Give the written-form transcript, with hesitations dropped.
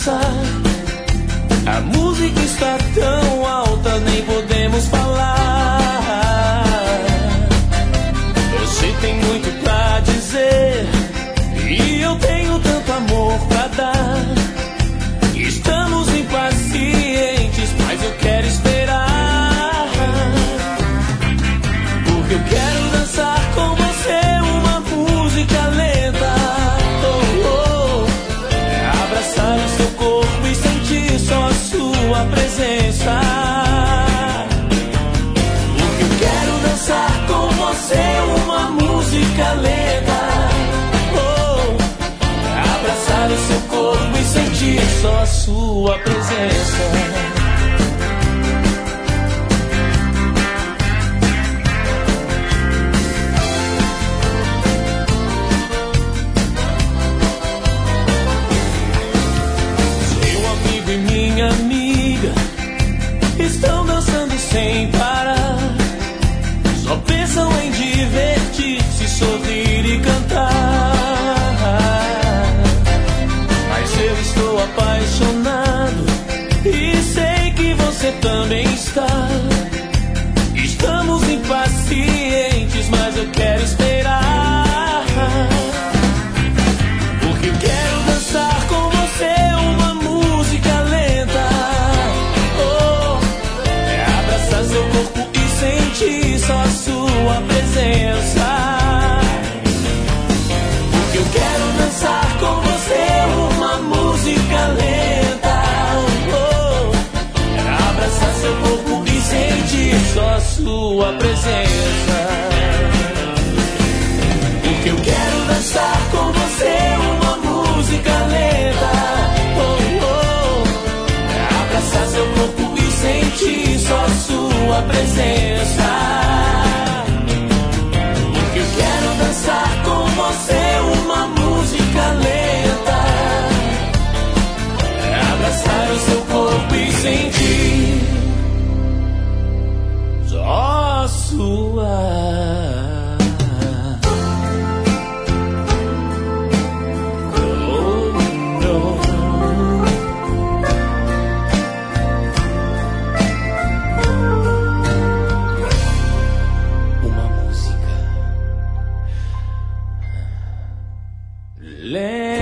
dançar. A música está tão alta, nem podemos falar. Você tem muito pra dizer e eu tenho tanto amor pra dar. Estamos impacientes, mas eu quero esperar, porque eu quero dançar com você uma música lenta. Abraçar o seu corpo e sentir só a sua presença. Porque eu quero dançar com você uma música lenta. Abraçar o seu corpo e sentir só a sua presença. Minha amiga estão dançando sem parar, só pensam em divertir-se, sorrir e cantar. Mas eu estou apaixonado e sei que você também está. Estamos impacientes, mas eu quero esperar, porque eu quero dançar com você uma música lenta. Abraçar seu corpo e sentir só a sua presença. Porque eu quero dançar com você uma música lenta. Abraçar seu corpo e sentir só a sua presença. Porque eu quero dançar com você uma música lenta. Abraçar seu corpo e sentir só a sua presença. Porque eu quero dançar com você uma música lenta. Abraçar o seu corpo e sentir só a sua. Let